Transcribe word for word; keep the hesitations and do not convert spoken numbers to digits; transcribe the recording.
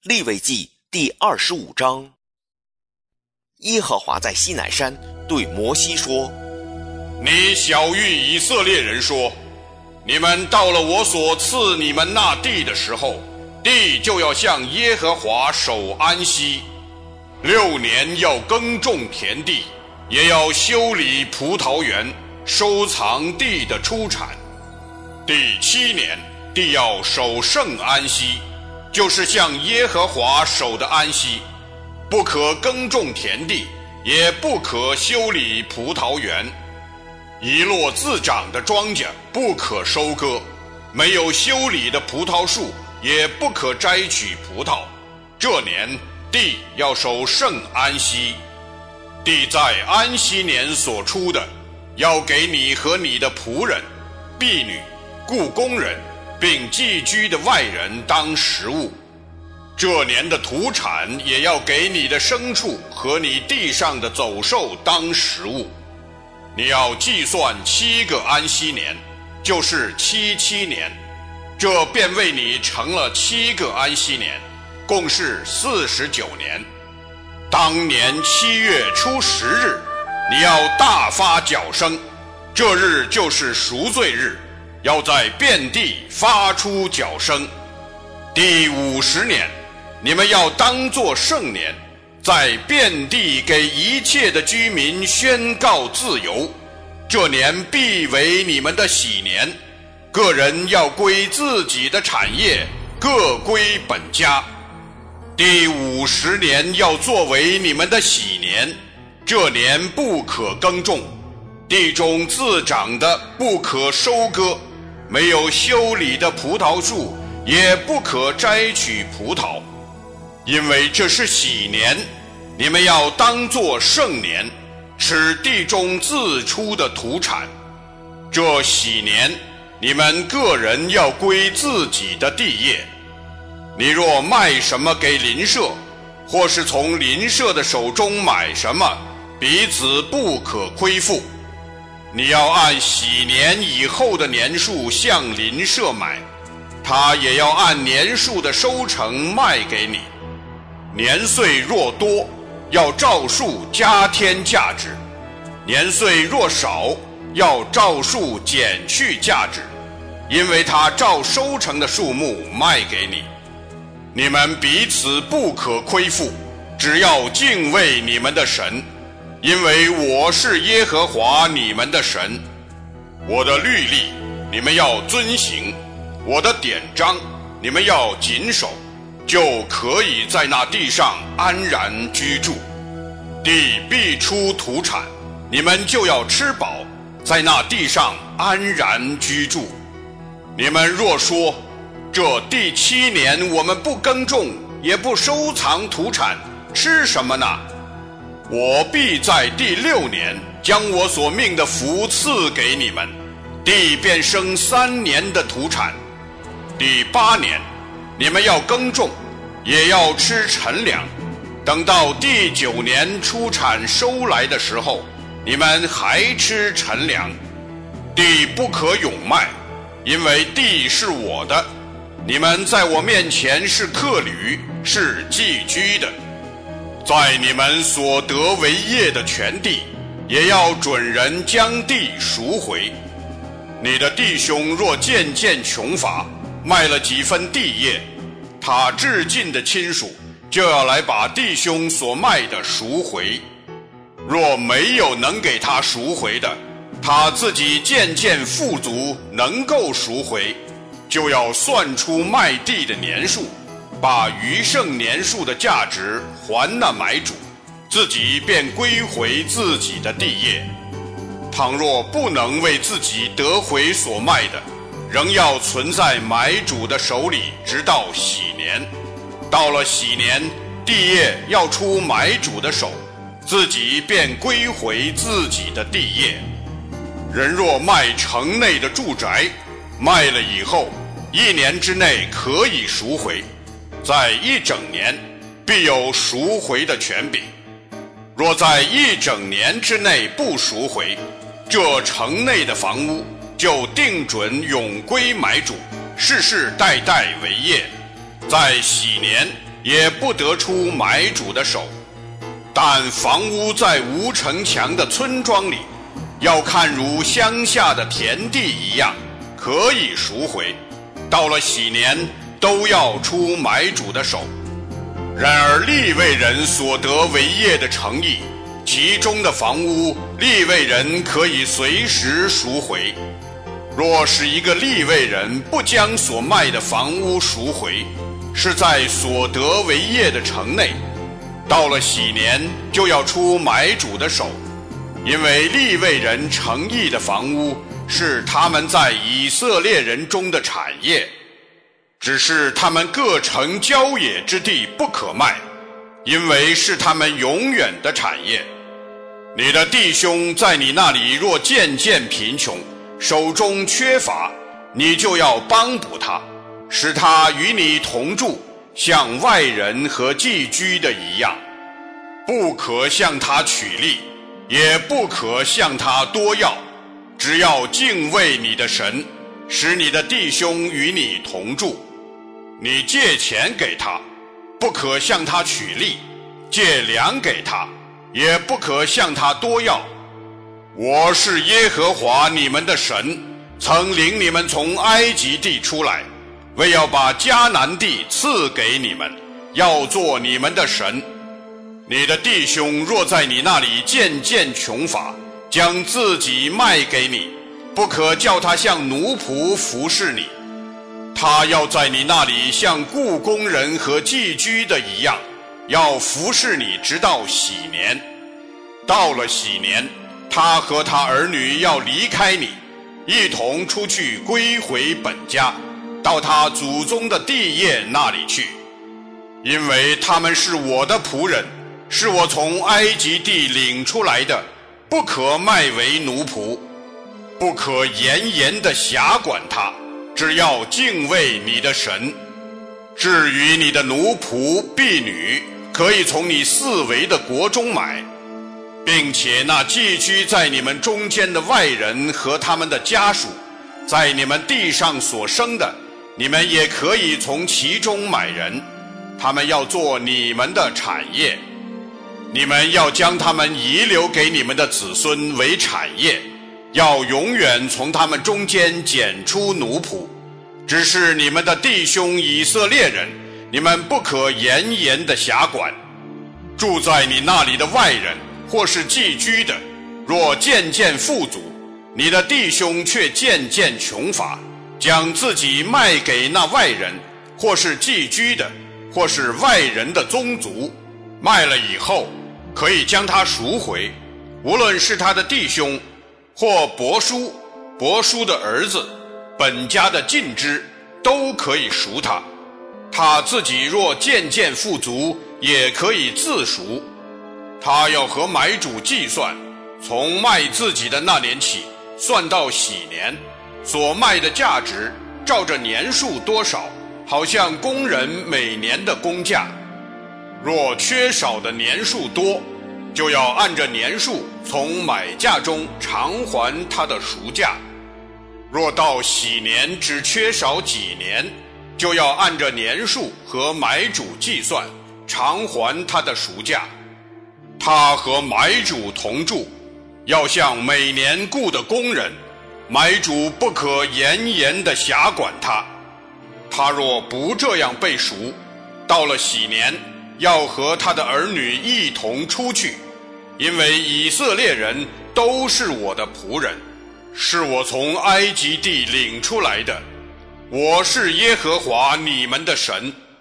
利未记第二十五章。耶和华在西乃山对摩西说： 你晓谕以色列人说，你们到了我所赐你们那地的时候，地就要向耶和华守安息。六年要耕种田地，也要修理葡萄园，收藏地的出产。第七年，地要守圣安息，就是向耶和华守的安息，不可耕种田地，也不可修理葡萄园。一落自长的庄稼不可收割，没有修理的葡萄树也不可摘取葡萄。这年地要守圣安息。地在安息年所出的，要给你和你的仆人、婢女、雇工人，并寄居的外人当食物。这年的土产也要给你的牲畜和你地上的走兽当食物。你要计算七个安息年，就是七七年，这便为你成了七个安息年，共是四十九年。当年七月初十日，你要大发角声，这日就是赎罪日，要在遍地发出角声。第五十年，你们要当作圣年，在遍地给一切的居民宣告自由。这年必为你们的喜年，个人要归自己的产业，各归本家。第五十年要作为你们的喜年，这年不可耕种，地中自长的不可收割，没有修理的葡萄树也不可摘取葡萄。因为这是喜年，你们要当作圣年，吃地中自出的土产。这喜年，你们个人要归自己的地业。你若卖什么给邻舍，或是从邻舍的手中买什么，彼此不可亏负。你要按喜年以后的年数向邻舍买，他也要按年数的收成卖给你。年岁若多，要照数加添价值；年岁若少，要照数减去价值，因为他照收成的数目卖给你。你们彼此不可亏负，只要敬畏你们的神，因为我是耶和华你们的神。我的律例你们要遵行，我的典章你们要谨守，就可以在那地上安然居住。地必出土产，你们就要吃饱，在那地上安然居住。你们若说，这第七年我们不耕种，也不收藏土产，吃什么呢？我必在第六年将我所命的福赐给你们，地便生三年的土产。第八年，你们要耕种，也要吃陈粮。等到第九年出产收来的时候，你们还吃陈粮。地不可永卖，因为地是我的，你们在我面前是客旅，是寄居的。在你们所得为业的全地，也要准人将地赎回。你的弟兄若渐渐穷乏，卖了几分地业，他至近的亲属就要来把弟兄所卖的赎回。若没有能给他赎回的，他自己渐渐富足，能够赎回，就要算出卖地的年数，把余剩年数的价值还那买主，自己便归回自己的地业。倘若不能为自己得回所卖的，仍要存在买主的手里，直到喜年。到了喜年，地业要出买主的手，自己便归回自己的地业。人若卖城内的住宅，卖了以后，一年之内可以赎回，在一整年必有赎回的权柄。若在一整年之内不赎回，这城内的房屋就定准永归买主，世世代代为业。在喜年， 也不得出买主的手。但房屋在无城墙的村庄里，要看如乡下的田地一样，可以赎回。到了喜年，都要出买主的手。然而利未人所得为业的城邑，其中的房屋，利未人可以随时赎回。若是一个利未人不将所卖的房屋赎回，是在所得为业的城内，到了喜年就要出买主的手，因为利未人城邑的房屋是他们在以色列人中的产业，只是他们各城郊野之地不可卖，因为是他们永远的产业。你的弟兄在你那里若渐渐贫穷，手中缺乏，你就要帮补他，使他与你同住，像外人和寄居的一样。不可向他取利，也不可向他多要，只要敬畏你的神，使你的弟兄与你同住。你借钱给他，不可向他取利；借粮给他，也不可向他多要。我是耶和华你们的神，曾领你们从埃及地出来，为要把迦南地赐给你们，要做你们的神。你的弟兄若在你那里渐渐穷乏，将自己卖给你，不可叫他像奴仆服侍你。他要在你那里像雇工人和寄居的一样，要服侍你直到喜年。到了喜年，他和他儿女要离开你，一同出去归回本家，到他祖宗的地业那里去，因为他们是我的仆人，是我从埃及地领出来的，不可卖为奴仆，不可严严地辖管他，只要敬畏你的神。至于你的奴仆婢女，可以从你四围的国中买，并且那寄居在你们中间的外人和他们的家属，在你们地上所生的，你们也可以从其中买人，他们要做你们的产业。你们要将他们遗留给你们的子孙为产业，要永远从他们中间拣出奴仆。只是你们的弟兄以色列人，你们不可严严地辖管。住在你那里的外人或是寄居的，若渐渐富足，你的弟兄却渐渐穷乏，将自己卖给那外人，或是寄居的，或是外人的宗族，卖了以后，可以将他赎回，无论是他的弟兄，或伯叔、伯叔的儿子，本家的近支，都可以赎他。他自己若渐渐富足，也可以自赎。他要和买主计算，从卖自己的那年起，算到喜年，所卖的价值，照着年数多少，好像工人每年的工价。若缺少的年数多，就要按着年数从买价中偿还他的赎价。若到喜年只缺少几年，就要按着年数和买主计算，偿还他的赎价。他和买主同住，要像每年雇的工人，买主不可严严地辖管他。他若不这样被赎，到了喜年，要和他的儿女一同出去，因为以色列人都是我的仆人，是我从埃及地领出来的。我是耶和华你们的神。